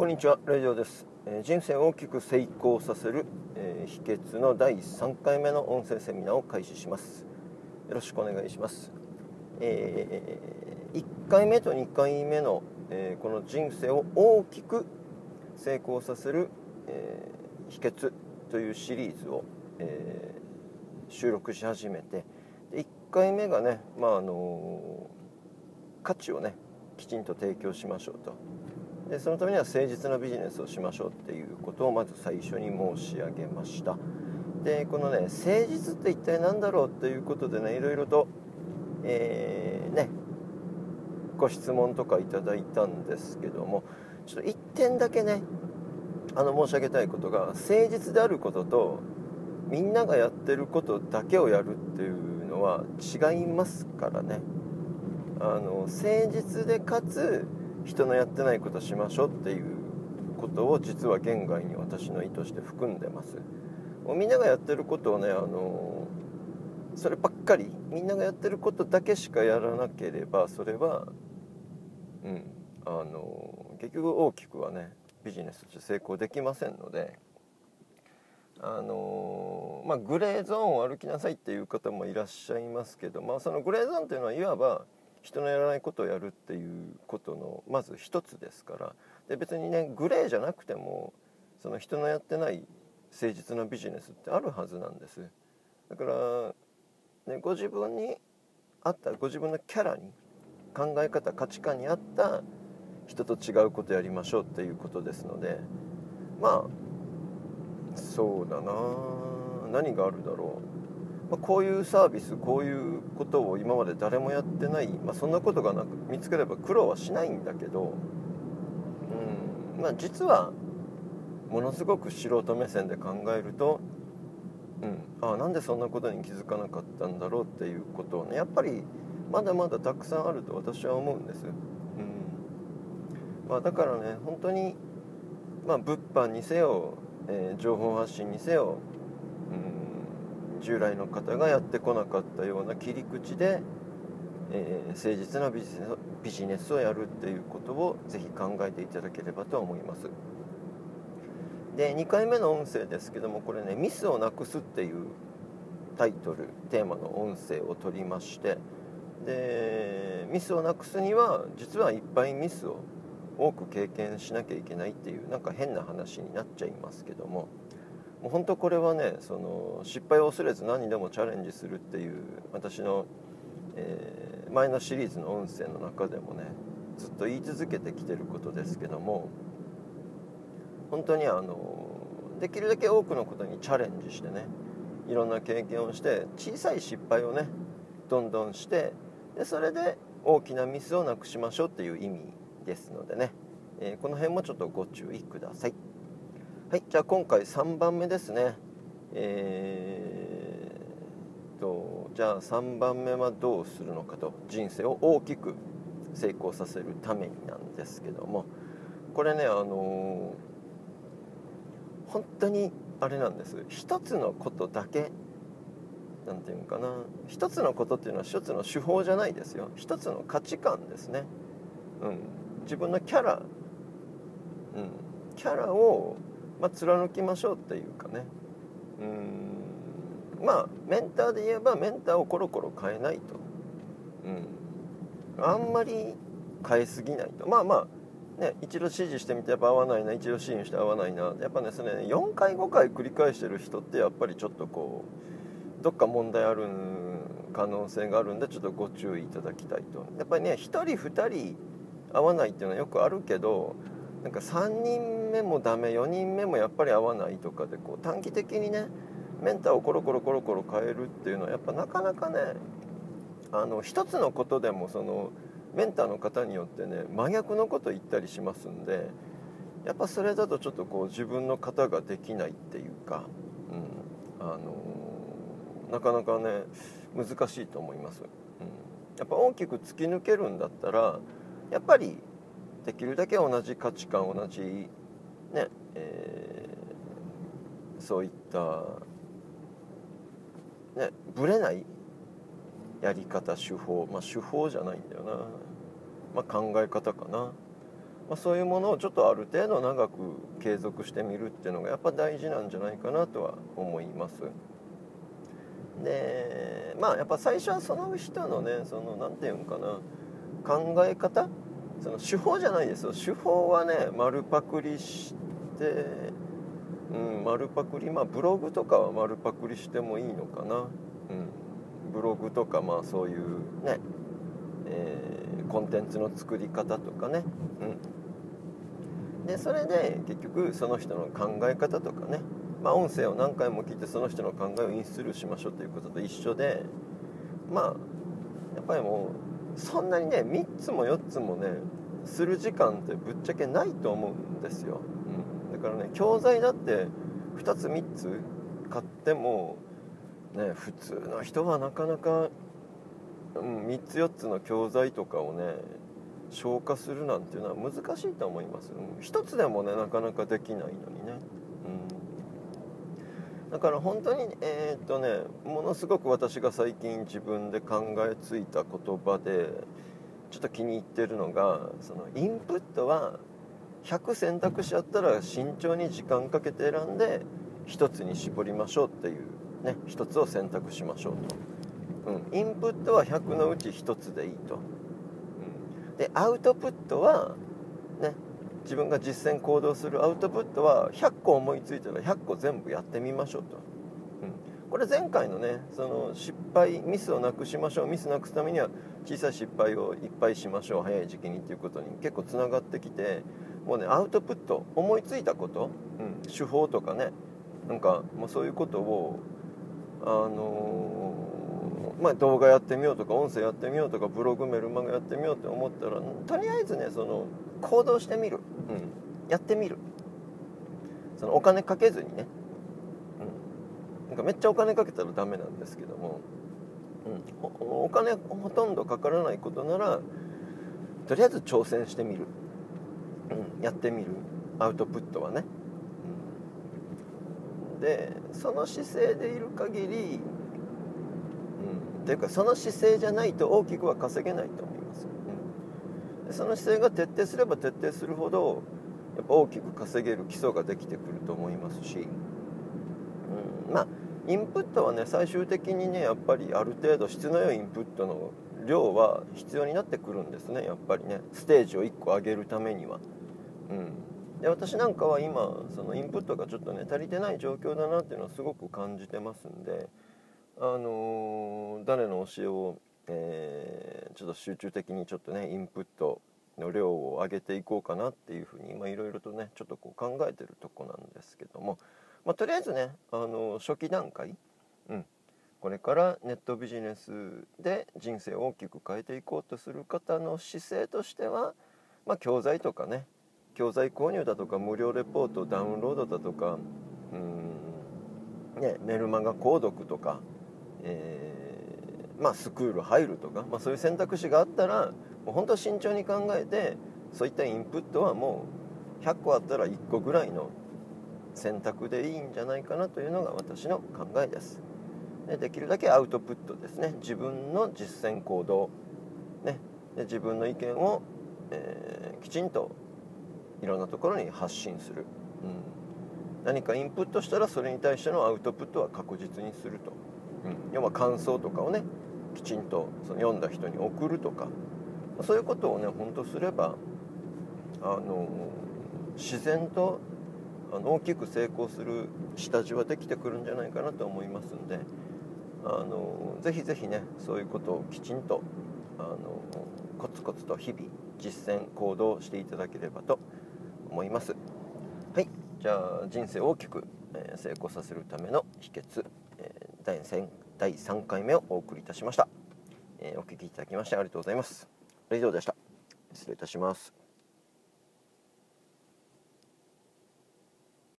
こんにちは、レイジオです。人生を大きく成功させる、秘訣の第3回目の音声セミナーを開始します。よろしくお願いします。1回目と2回目の、この人生を大きく成功させる、秘訣というシリーズを、収録し始めて、で1回目がね、価値をねきちんと提供しましょうと。でそのためには誠実なビジネスをしましょうっていうことをまず最初に申し上げました。でこのね、誠実って一体何だろうっていうことでね、いろいろと、ご質問とかいただいたんですけども、ちょっと一点だけね申し上げたいことが、誠実であることとみんながやってることだけをやるっていうのは違いますからね。誠実でかつ人のやってないことしましょうっていうことを実は言外に私の意図して含んでます。もうみんながやってることをね、そればっかりみんながやってることだけしかやらなければ、それは結局大きくはねビジネスとして成功できませんので、グレーゾーンを歩きなさいっていう方もいらっしゃいますけど、そのグレーゾーンっていうのはいわば人のやらないことをやるっていうことのまず一つですから。で別にねグレーじゃなくてもその人のやってない誠実なビジネスってあるはずなんです。だから、ね、ご自分に合ったご自分のキャラに考え方価値観に合った人と違うことやりましょうっていうことですので、そうだな、何があるだろう。こういうサービスこういうことを今まで誰もやってない、そんなことがなく見つければ苦労はしないんだけど、実はものすごく素人目線で考えると、なんでそんなことに気づかなかったんだろうっていうことをね、やっぱりまだまだたくさんあると私は思うんです。だからね、本当に物販にせよ、情報発信にせよ、従来の方がやってこなかったような切り口で、誠実なビジネスをやるっていうことをぜひ考えていただければと思います。で2回目の音声ですけども、これね、ミスをなくすっていうタイトルテーマの音声を取りまして、でミスをなくすには実はいっぱいミスを多く経験しなきゃいけないっていう、なんか変な話になっちゃいますけども、もう本当これはね、その失敗を恐れず何にでもチャレンジするっていう私の、前のシリーズの音声の中でもねずっと言い続けてきてることですけども、本当にできるだけ多くのことにチャレンジしてね、いろんな経験をして小さい失敗をねどんどんして、でそれで大きなミスをなくしましょうっていう意味ですのでね、この辺もちょっとご注意ください。はい、じゃあ今回3番目ですね。じゃあ3番目はどうするのかと、人生を大きく成功させるためになんですけども、これね本当にあれなんです。一つのことだけ、なんていうのかな、一つのことっていうのは一つの手法じゃないですよ。一つの価値観ですね。自分のキャラ、キャラを、貫きましょうっていうかね。メンターで言えばメンターをコロコロ変えないと、あんまり変えすぎないと。一度指示してみてやっぱ合わないな、一度指示して合わないな、やっぱねそれね4回5回繰り返してる人ってやっぱりちょっとこうどっか問題ある可能性があるんで、ちょっとご注意いただきたいと。やっぱりね1人2人合わないっていうのはよくあるけど、なんか3人目もダメ4人目もやっぱり合わないとかで、こう短期的にねメンターをコロコロ変えるっていうのはやっぱなかなかね、一つのことでもそのメンターの方によってね真逆のこと言ったりしますんで、やっぱそれだとちょっとこう自分の型ができないっていうか、なかなかね難しいと思います。やっぱ大きく突き抜けるんだったらやっぱりできるだけ同じ価値観同じね、そういったねぶれないやり方手法、手法じゃないんだよな、考え方かな。 そういうものをちょっとある程度長く継続してみるっていうのがやっぱ大事なんじゃないかなとは思います。でやっぱ最初はその人のねなんていうんかな、考え方、手法じゃないですよ。手法はね丸パクリして、丸パクリ、ブログとかは丸パクリしてもいいのかな。ブログとかそういうね、コンテンツの作り方とかね、でそれで結局その人の考え方とかね、音声を何回も聞いてその人の考えをインストールしましょうということと一緒で、やっぱりもうそんなにね3つも4つもねする時間ってぶっちゃけないと思うんですよ。だからね、教材だって2つ3つ買ってもね、普通の人はなかなか、3つ4つの教材とかをね消化するなんていうのは難しいと思います。1つでもねなかなかできないのにね。だから本当にものすごく私が最近自分で考えついた言葉でちょっと気に入ってるのが、インプットは100選択肢あったら慎重に時間かけて選んで1つに絞りましょうっていうね、1つを選択しましょうと、インプットは100のうち1つでいいと、でアウトプットはね、自分が実践行動するアウトプットは100個思いついたら100個全部やってみましょうと、これ前回のね失敗ミスをなくしましょう、ミスなくすためには小さい失敗をいっぱいしましょう早い時期にっていうことに結構つながってきて、もうねアウトプット思いついたこと、手法とかね、なんかもうそういうことを動画やってみようとか音声やってみようとかブログメルマガやってみようって思ったら、とりあえずね行動してみる、やってみる、お金かけずにね、なんかめっちゃお金かけたらダメなんですけども、お金ほとんどかからないことならとりあえず挑戦してみる、やってみる、アウトプットはね、でその姿勢でいる限り、っていうかその姿勢じゃないと大きくは稼げないと思います、その姿勢が徹底すれば徹底するほどやっぱ大きく稼げる基礎ができてくると思いますし、インプットはね最終的にねやっぱりある程度質の良いインプットの量は必要になってくるんですね。やっぱりねステージを1個上げるためには、で私なんかは今そのインプットがちょっとね足りてない状況だなっていうのはすごく感じてますんで、誰の教えを、ちょっと集中的にちょっとねインプットの量を上げていこうかなっていうふうに今いろいろとねちょっとこう考えてるとこなんですけども、とりあえずね初期段階、これからネットビジネスで人生を大きく変えていこうとする方の姿勢としては、教材とかね、教材購入だとか無料レポートダウンロードだとか、メルマガ購読とか、スクール入るとか、そういう選択肢があったらもう本当慎重に考えて、そういったインプットはもう100個あったら1個ぐらいの選択でいいんじゃないかなというのが私の考えです。できるだけアウトプットですね、自分の実践行動、で自分の意見を、きちんといろんなところに発信する、何かインプットしたらそれに対してのアウトプットは確実にすると、要は感想とかをねきちんとその読んだ人に送るとか、そういうことをね本当すれば自然と大きく成功する下地はできてくるんじゃないかなと思いますんで、ぜひぜひねそういうことをきちんとコツコツと日々実践行動していただければと思います。はい、じゃあ人生を大きく成功させるための秘訣、第3回目をお送りいたしました。お聞きいただきましてありがとうございます。以上でした。失礼いたします。